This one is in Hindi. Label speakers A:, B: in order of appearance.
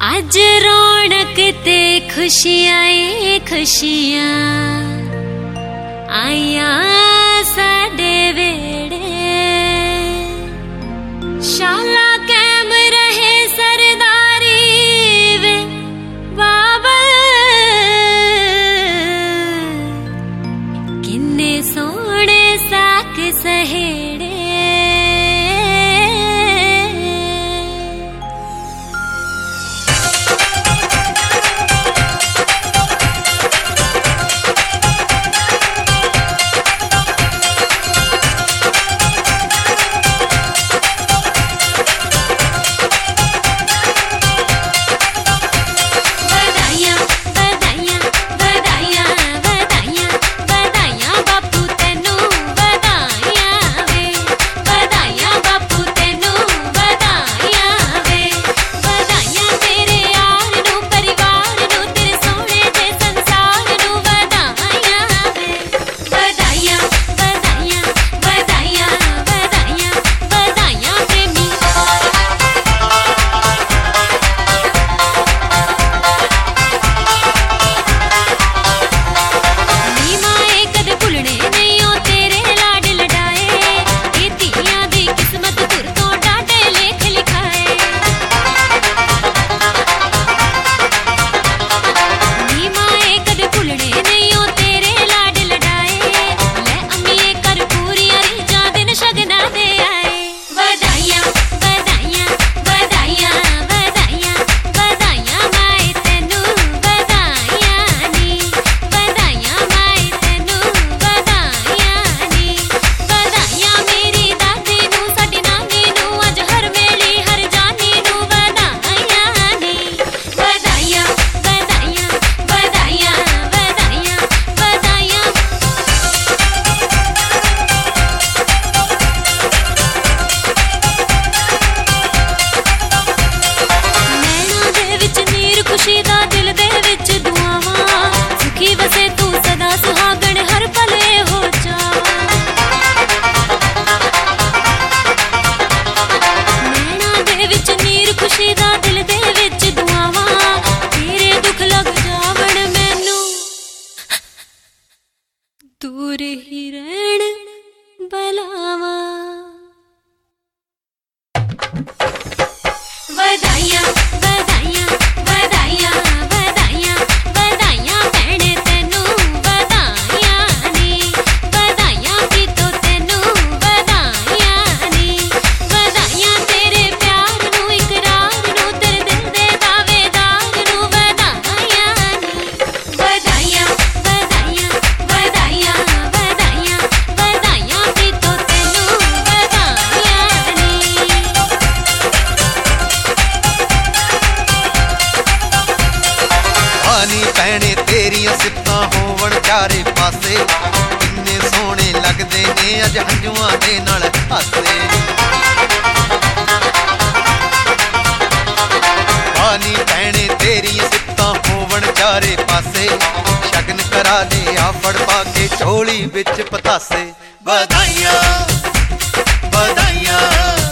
A: आज रौनक ते खुशियां खुशियां आया साडे वेड़े। शाला कैम रहे सरदारी वे बाबल, किन्ने सोने साक सहेड़े। दूर ही रहन बलावा। बधाइयां बधाइयां बधाइयां बधाइयां बधाइयां भैणे तेनू बधाइयां नी, बधाइयां भी तो तेनू बधाइयां नी। बधाइयां तेरे प्यार नू इकरार नू तेरे दिल दे दावेदार नू बधाइयां नी। बधाइयां बधाइयां बधाइयां बधाइयां बधाइयां भी तो तेनू बधाइयां नी।
B: पानी पैने तेरियां सिफतां होवन चारे पासे, किन्ने सोहणे लगदे ने अज हंजुआं दे नाल हासे। पानी पैने तेरियां सिफतां होवन चारे पासे, शगन करा दे आफड़ पा के झोली विच पतासे। बधाइयां बधाइयां